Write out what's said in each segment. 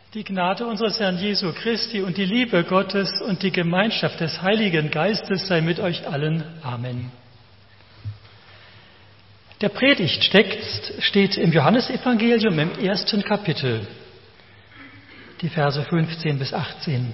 Die Gnade unseres Herrn Jesu Christi und die Liebe Gottes und die Gemeinschaft des Heiligen Geistes sei mit euch allen. Amen. Der Predigttext steht im Johannesevangelium im 1. Kapitel, die Verse 15 bis 18.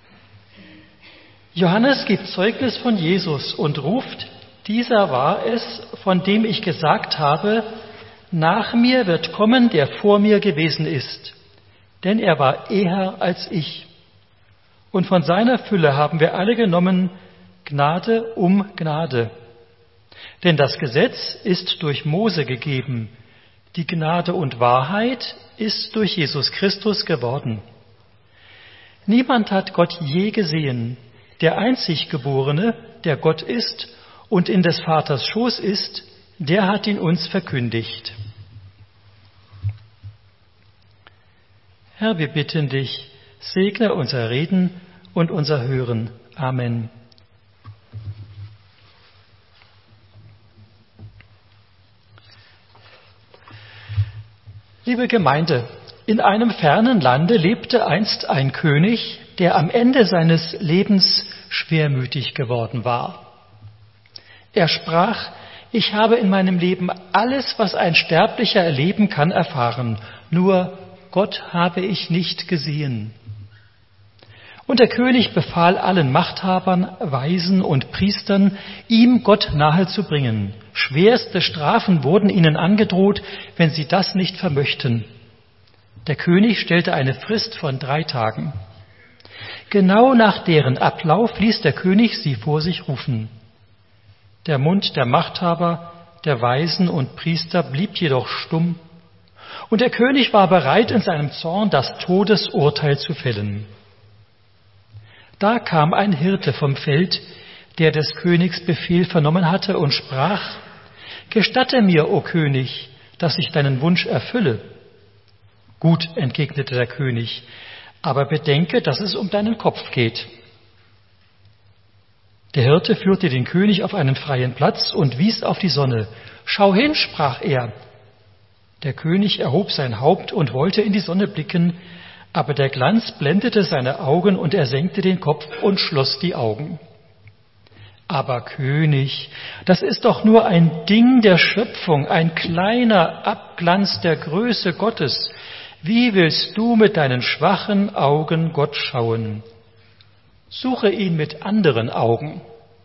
Johannes gibt Zeugnis von Jesus und ruft: Dieser war es, von dem ich gesagt habe, nach mir wird kommen, der vor mir gewesen ist. Denn er war eher als ich. Und von seiner Fülle haben wir alle genommen, Gnade um Gnade. Denn das Gesetz ist durch Mose gegeben, die Gnade und Wahrheit ist durch Jesus Christus geworden. Niemand hat Gott je gesehen. Der Einziggeborene, der Gott ist und in des Vaters Schoß ist, der hat ihn uns verkündigt. Herr, wir bitten dich, segne unser Reden und unser Hören. Amen. Liebe Gemeinde, in einem fernen Lande lebte einst ein König, der am Ende seines Lebens schwermütig geworden war. Er sprach: Ich habe in meinem Leben alles, was ein Sterblicher erleben kann, erfahren, nur Gott habe ich nicht gesehen. Und der König befahl allen Machthabern, Weisen und Priestern, ihm Gott nahe zu bringen. Schwerste Strafen wurden ihnen angedroht, wenn sie das nicht vermöchten. Der König stellte eine Frist von 3 Tagen. Genau nach deren Ablauf ließ der König sie vor sich rufen. Der Mund der Machthaber, der Weisen und Priester blieb jedoch stumm. Und der König war bereit, in seinem Zorn das Todesurteil zu fällen. Da kam ein Hirte vom Feld, der des Königs Befehl vernommen hatte und sprach: Gestatte mir, o König, dass ich deinen Wunsch erfülle. Gut, entgegnete der König, aber bedenke, dass es um deinen Kopf geht. Der Hirte führte den König auf einen freien Platz und wies auf die Sonne. Schau hin, sprach er. Der König erhob sein Haupt und wollte in die Sonne blicken, aber der Glanz blendete seine Augen und er senkte den Kopf und schloss die Augen. Aber König, das ist doch nur ein Ding der Schöpfung, ein kleiner Abglanz der Größe Gottes. Wie willst du mit deinen schwachen Augen Gott schauen? Suche ihn mit anderen Augen.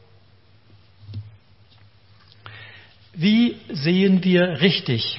Wie sehen wir richtig?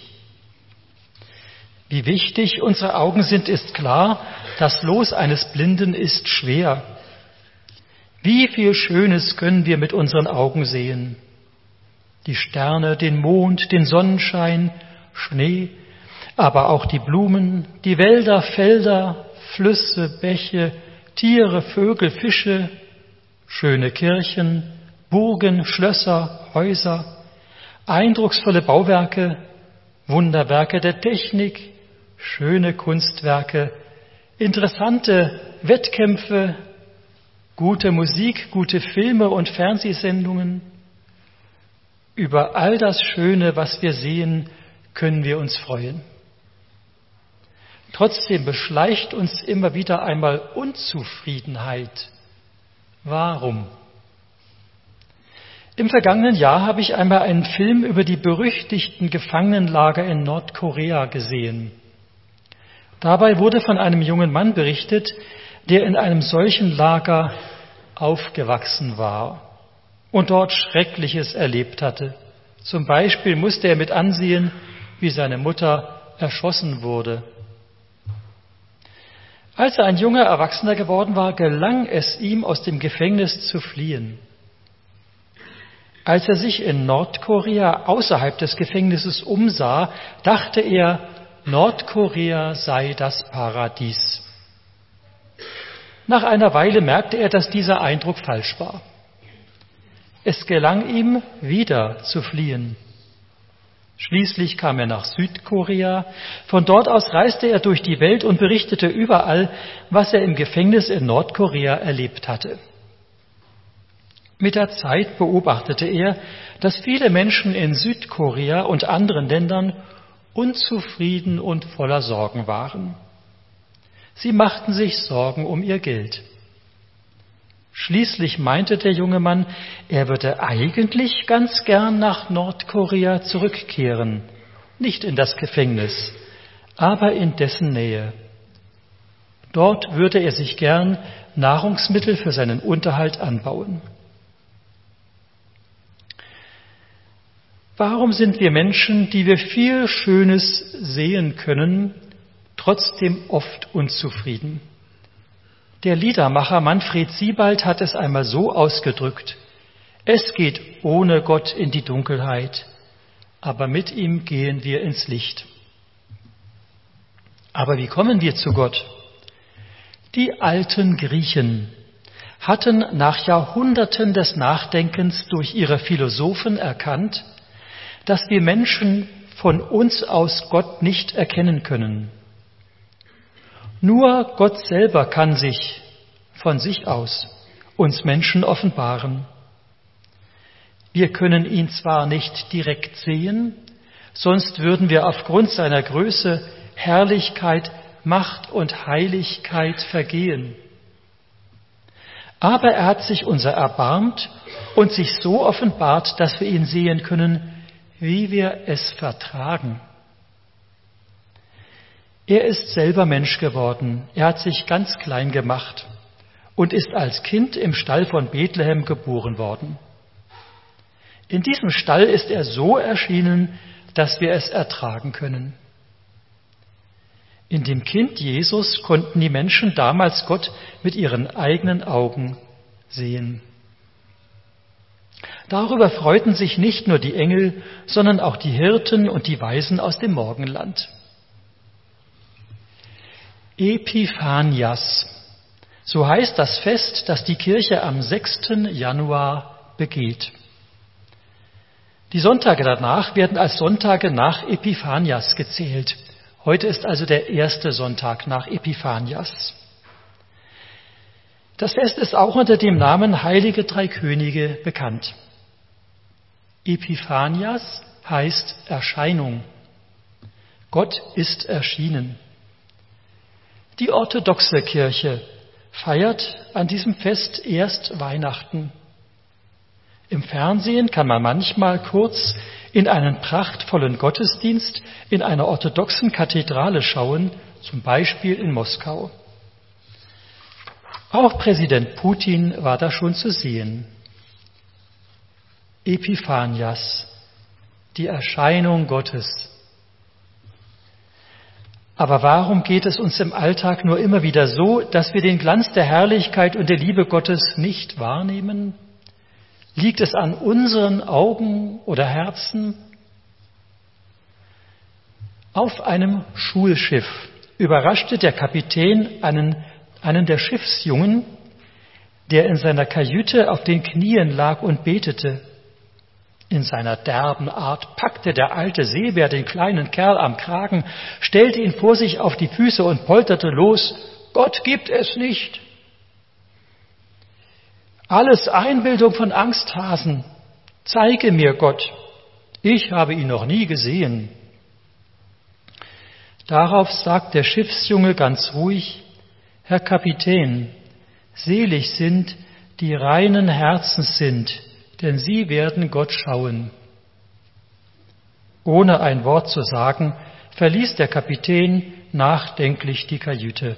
Wie wichtig unsere Augen sind, ist klar. Das Los eines Blinden ist schwer. Wie viel Schönes können wir mit unseren Augen sehen? Die Sterne, den Mond, den Sonnenschein, Schnee, aber auch die Blumen, die Wälder, Felder, Flüsse, Bäche, Tiere, Vögel, Fische, schöne Kirchen, Burgen, Schlösser, Häuser, eindrucksvolle Bauwerke, Wunderwerke der Technik, schöne Kunstwerke, interessante Wettkämpfe, gute Musik, gute Filme und Fernsehsendungen. Über all das Schöne, was wir sehen, können wir uns freuen. Trotzdem beschleicht uns immer wieder einmal Unzufriedenheit. Warum? Im vergangenen Jahr habe ich einmal einen Film über die berüchtigten Gefangenenlager in Nordkorea gesehen. Dabei wurde von einem jungen Mann berichtet, der in einem solchen Lager aufgewachsen war und dort Schreckliches erlebt hatte. Zum Beispiel musste er mit ansehen, wie seine Mutter erschossen wurde. Als er ein junger Erwachsener geworden war, gelang es ihm, aus dem Gefängnis zu fliehen. Als er sich in Nordkorea außerhalb des Gefängnisses umsah, dachte er, Nordkorea sei das Paradies. Nach einer Weile merkte er, dass dieser Eindruck falsch war. Es gelang ihm, wieder zu fliehen. Schließlich kam er nach Südkorea. Von dort aus reiste er durch die Welt und berichtete überall, was er im Gefängnis in Nordkorea erlebt hatte. Mit der Zeit beobachtete er, dass viele Menschen in Südkorea und anderen Ländern unzufrieden und voller Sorgen waren. Sie machten sich Sorgen um ihr Geld. Schließlich meinte der junge Mann, er würde eigentlich ganz gern nach Nordkorea zurückkehren, nicht in das Gefängnis, aber in dessen Nähe. Dort würde er sich gern Nahrungsmittel für seinen Unterhalt anbauen. Warum sind wir Menschen, die wir viel Schönes sehen können, trotzdem oft unzufrieden? Der Liedermacher Manfred Siebald hat es einmal so ausgedrückt: Es geht ohne Gott in die Dunkelheit, aber mit ihm gehen wir ins Licht. Aber wie kommen wir zu Gott? Die alten Griechen hatten nach Jahrhunderten des Nachdenkens durch ihre Philosophen erkannt, dass wir Menschen von uns aus Gott nicht erkennen können. Nur Gott selber kann sich von sich aus uns Menschen offenbaren. Wir können ihn zwar nicht direkt sehen, sonst würden wir aufgrund seiner Größe, Herrlichkeit, Macht und Heiligkeit vergehen. Aber er hat sich unser erbarmt und sich so offenbart, dass wir ihn sehen können, wie wir es vertragen. Er ist selber Mensch geworden. Er hat sich ganz klein gemacht und ist als Kind im Stall von Bethlehem geboren worden. In diesem Stall ist er so erschienen, dass wir es ertragen können. In dem Kind Jesus konnten die Menschen damals Gott mit ihren eigenen Augen sehen. Darüber freuten sich nicht nur die Engel, sondern auch die Hirten und die Weisen aus dem Morgenland. Epiphanias, so heißt das Fest, das die Kirche am 6. Januar begeht. Die Sonntage danach werden als Sonntage nach Epiphanias gezählt. Heute ist also der erste Sonntag nach Epiphanias. Das Fest ist auch unter dem Namen Heilige Drei Könige bekannt. Epiphanias heißt Erscheinung. Gott ist erschienen. Die orthodoxe Kirche feiert an diesem Fest erst Weihnachten. Im Fernsehen kann man manchmal kurz in einen prachtvollen Gottesdienst in einer orthodoxen Kathedrale schauen, zum Beispiel in Moskau. Auch Präsident Putin war da schon zu sehen. Epiphanias, die Erscheinung Gottes. Aber warum geht es uns im Alltag nur immer wieder so, dass wir den Glanz der Herrlichkeit und der Liebe Gottes nicht wahrnehmen? Liegt es an unseren Augen oder Herzen? Auf einem Schulschiff überraschte der Kapitän einen der Schiffsjungen, der in seiner Kajüte auf den Knien lag und betete. In seiner derben Art packte der alte Seebär den kleinen Kerl am Kragen, stellte ihn vor sich auf die Füße und polterte los: Gott gibt es nicht. Alles Einbildung von Angsthasen. Zeige mir Gott. Ich habe ihn noch nie gesehen. Darauf sagt der Schiffsjunge ganz ruhig: Herr Kapitän, selig sind, die reinen Herzens sind, denn sie werden Gott schauen. Ohne ein Wort zu sagen, verließ der Kapitän nachdenklich die Kajüte.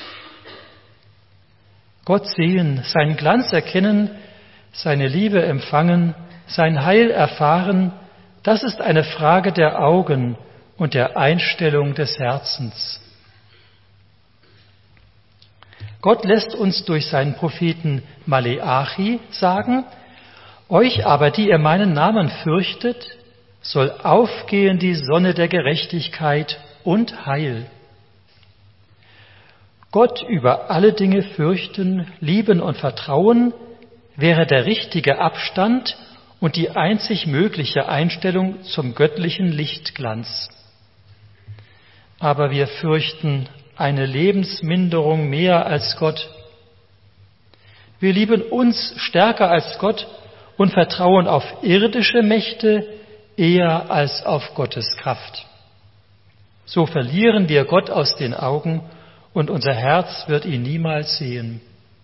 Gott sehen, seinen Glanz erkennen, seine Liebe empfangen, sein Heil erfahren, das ist eine Frage der Augen und der Einstellung des Herzens. Gott lässt uns durch seinen Propheten Maleachi sagen: Euch aber, die ihr meinen Namen fürchtet, soll aufgehen die Sonne der Gerechtigkeit und Heil. Gott über alle Dinge fürchten, lieben und vertrauen wäre der richtige Abstand und die einzig mögliche Einstellung zum göttlichen Lichtglanz. Aber wir fürchten eine Lebensminderung mehr als Gott. Wir lieben uns stärker als Gott und vertrauen auf irdische Mächte eher als auf Gottes Kraft. So verlieren wir Gott aus den Augen und unser Herz wird ihn niemals sehen.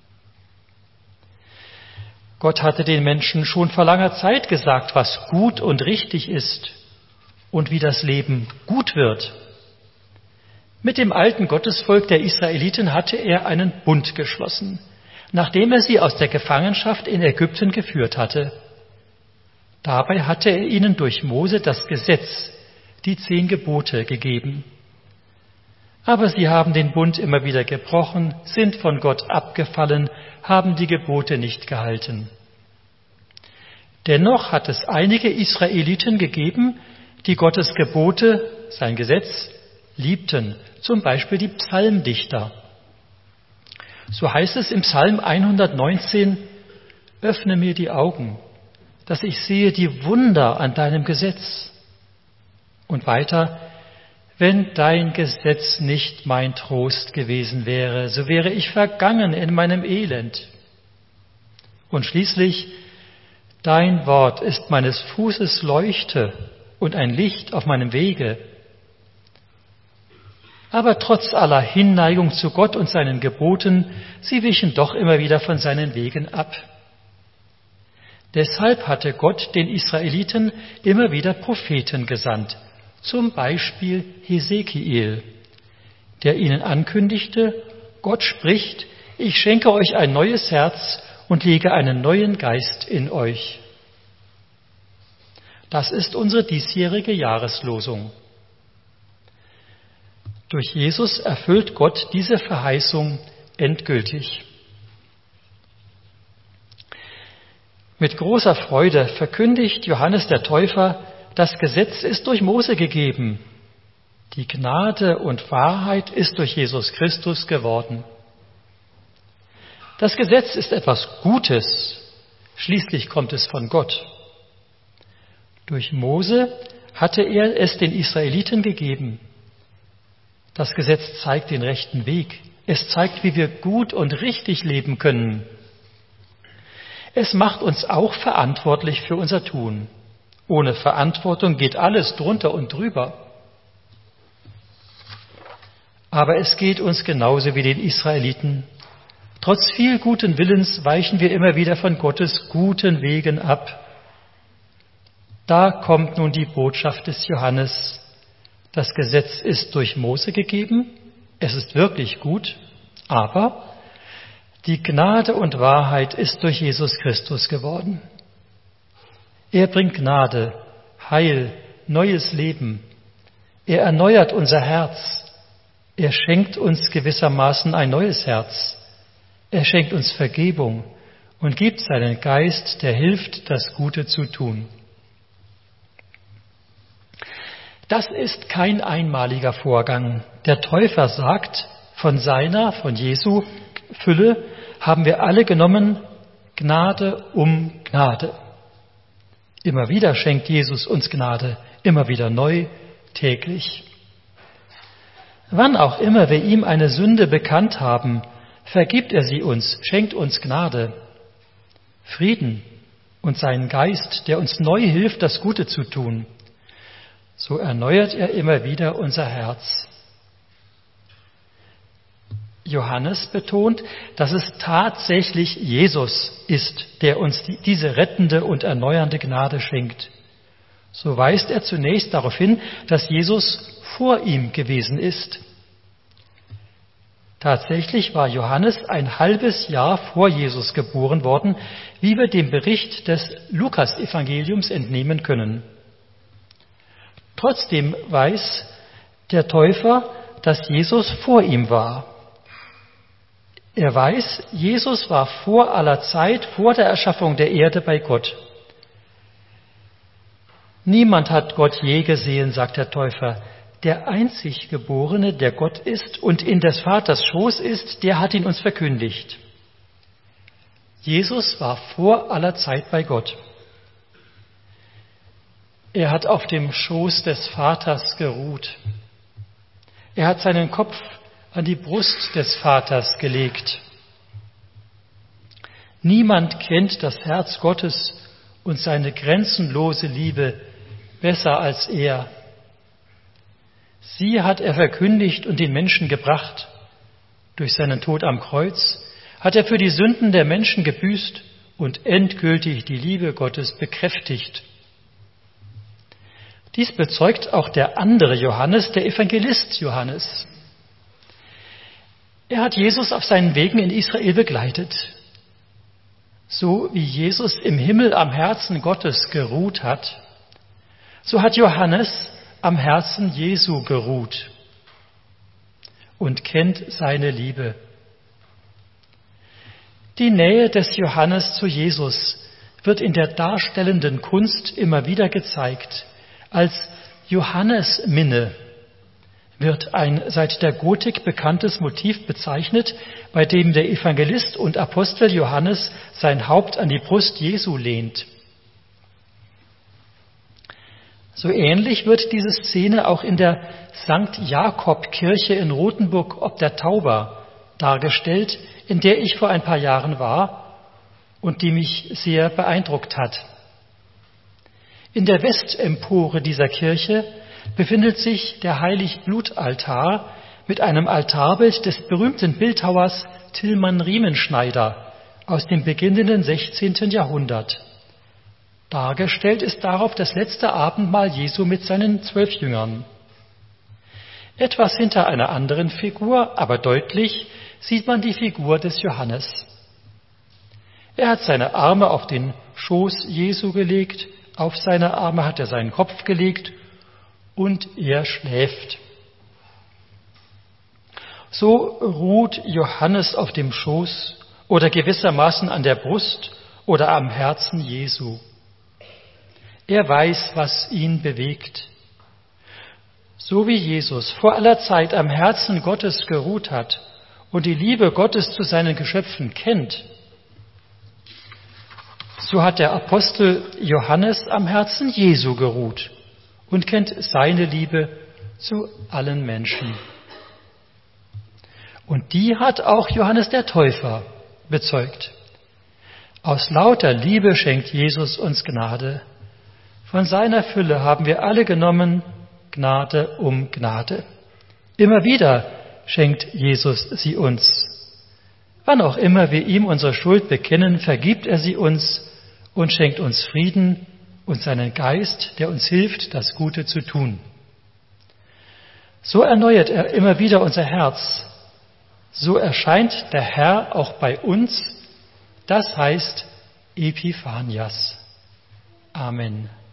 Gott hatte den Menschen schon vor langer Zeit gesagt, was gut und richtig ist und wie das Leben gut wird. Mit dem alten Gottesvolk der Israeliten hatte er einen Bund geschlossen, nachdem er sie aus der Gefangenschaft in Ägypten geführt hatte. Dabei hatte er ihnen durch Mose das Gesetz, die 10 Gebote gegeben. Aber sie haben den Bund immer wieder gebrochen, sind von Gott abgefallen, haben die Gebote nicht gehalten. Dennoch hat es einige Israeliten gegeben, die Gottes Gebote, sein Gesetz, liebten, zum Beispiel die Psalmdichter. So heißt es im Psalm 119, öffne mir die Augen, dass ich sehe die Wunder an deinem Gesetz. Und weiter, wenn dein Gesetz nicht mein Trost gewesen wäre, so wäre ich vergangen in meinem Elend. Und schließlich, dein Wort ist meines Fußes Leuchte und ein Licht auf meinem Wege. Aber trotz aller Hinneigung zu Gott und seinen Geboten, sie wichen doch immer wieder von seinen Wegen ab. Deshalb hatte Gott den Israeliten immer wieder Propheten gesandt, zum Beispiel Hesekiel, der ihnen ankündigte, Gott spricht, ich schenke euch ein neues Herz und lege einen neuen Geist in euch. Das ist unsere diesjährige Jahreslosung. Durch Jesus erfüllt Gott diese Verheißung endgültig. Mit großer Freude verkündigt Johannes der Täufer, das Gesetz ist durch Mose gegeben. Die Gnade und Wahrheit ist durch Jesus Christus geworden. Das Gesetz ist etwas Gutes, schließlich kommt es von Gott. Durch Mose hatte er es den Israeliten gegeben. Das Gesetz zeigt den rechten Weg. Es zeigt, wie wir gut und richtig leben können. Es macht uns auch verantwortlich für unser Tun. Ohne Verantwortung geht alles drunter und drüber. Aber es geht uns genauso wie den Israeliten. Trotz viel guten Willens weichen wir immer wieder von Gottes guten Wegen ab. Da kommt nun die Botschaft des Johannes. Das Gesetz ist durch Mose gegeben, es ist wirklich gut, aber die Gnade und Wahrheit ist durch Jesus Christus geworden. Er bringt Gnade, Heil, neues Leben. Er erneuert unser Herz. Er schenkt uns gewissermaßen ein neues Herz. Er schenkt uns Vergebung und gibt seinen Geist, der hilft, das Gute zu tun. Das ist kein einmaliger Vorgang. Der Täufer sagt, von Jesu Fülle haben wir alle genommen, Gnade um Gnade. Immer wieder schenkt Jesus uns Gnade, immer wieder neu, täglich. Wann auch immer wir ihm eine Sünde bekannt haben, vergibt er sie uns, schenkt uns Gnade, Frieden und seinen Geist, der uns neu hilft, das Gute zu tun. So erneuert er immer wieder unser Herz. Johannes betont, dass es tatsächlich Jesus ist, der uns diese rettende und erneuernde Gnade schenkt. So weist er zunächst darauf hin, dass Jesus vor ihm gewesen ist. Tatsächlich war Johannes ein halbes Jahr vor Jesus geboren worden, wie wir dem Bericht des Lukas-Evangeliums entnehmen können. Trotzdem weiß der Täufer, dass Jesus vor ihm war. Er weiß, Jesus war vor aller Zeit, vor der Erschaffung der Erde bei Gott. Niemand hat Gott je gesehen, sagt der Täufer. Der einzig Geborene, der Gott ist und in des Vaters Schoß ist, der hat ihn uns verkündigt. Jesus war vor aller Zeit bei Gott. Er hat auf dem Schoß des Vaters geruht. Er hat seinen Kopf an die Brust des Vaters gelegt. Niemand kennt das Herz Gottes und seine grenzenlose Liebe besser als er. Sie hat er verkündigt und den Menschen gebracht. Durch seinen Tod am Kreuz hat er für die Sünden der Menschen gebüßt und endgültig die Liebe Gottes bekräftigt. Dies bezeugt auch der andere Johannes, der Evangelist Johannes. Er hat Jesus auf seinen Wegen in Israel begleitet. So wie Jesus im Himmel am Herzen Gottes geruht hat, so hat Johannes am Herzen Jesu geruht und kennt seine Liebe. Die Nähe des Johannes zu Jesus wird in der darstellenden Kunst immer wieder gezeigt. Als Johannesminne wird ein seit der Gotik bekanntes Motiv bezeichnet, bei dem der Evangelist und Apostel Johannes sein Haupt an die Brust Jesu lehnt. So ähnlich wird diese Szene auch in der St. Jakob-Kirche in Rothenburg ob der Tauber dargestellt, in der ich vor ein paar Jahren war und die mich sehr beeindruckt hat. In der Westempore dieser Kirche befindet sich der Heiligblutaltar mit einem Altarbild des berühmten Bildhauers Tilman Riemenschneider aus dem beginnenden 16. Jahrhundert. Dargestellt ist darauf das letzte Abendmahl Jesu mit seinen 12 Jüngern. Etwas hinter einer anderen Figur, aber deutlich, sieht man die Figur des Johannes. Er hat seine Arme auf den Schoß Jesu gelegt, auf seine Arme hat er seinen Kopf gelegt und er schläft. So ruht Johannes auf dem Schoß oder gewissermaßen an der Brust oder am Herzen Jesu. Er weiß, was ihn bewegt. So wie Jesus vor aller Zeit am Herzen Gottes geruht hat und die Liebe Gottes zu seinen Geschöpfen kennt, so hat der Apostel Johannes am Herzen Jesu geruht und kennt seine Liebe zu allen Menschen. Und die hat auch Johannes der Täufer bezeugt. Aus lauter Liebe schenkt Jesus uns Gnade. Von seiner Fülle haben wir alle genommen, Gnade um Gnade. Immer wieder schenkt Jesus sie uns. Wann auch immer wir ihm unsere Schuld bekennen, vergibt er sie uns und schenkt uns Frieden und seinen Geist, der uns hilft, das Gute zu tun. So erneuert er immer wieder unser Herz. So erscheint der Herr auch bei uns. Das heißt Epiphanias. Amen.